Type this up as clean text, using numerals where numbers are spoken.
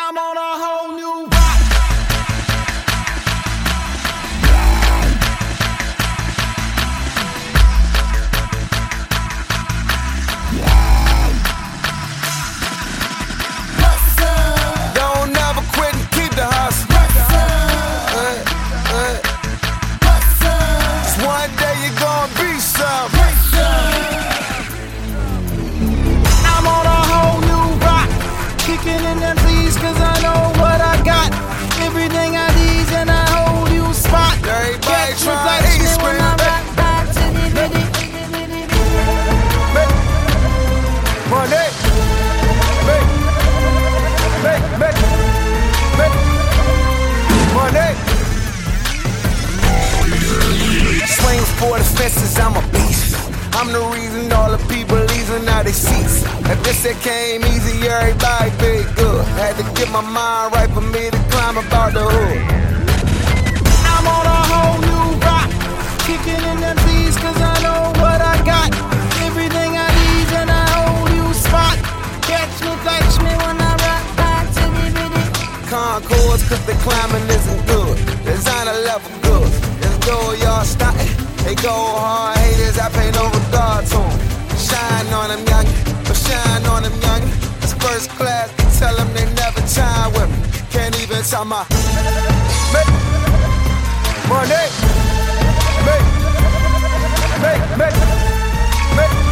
I'm on a whole new in them please, cause I know what I got. Everything I need and I hold you spot. Everybody try to me when I rock back to the bitty. Money. Money. Swing for the fences, I'm a beast. I'm the reason all the people leaving out their seats. If this shit came easy, everybody feel good. Had to get my mind right for me to climb about the hood. I'm on a whole new rock, kicking in them beats, cause I know what I got. Everything I need and I hold you spot. Catch me when I rock back to the bitty. Concourse, cause the climbing isn't good. Designer level good. Let's go, y'all starting. They go hard, haters, I pay no regard to them. Shine on them youngin', but shine on them youngin'. It's first class, tell them they never time with me. Can't even tell my make money, make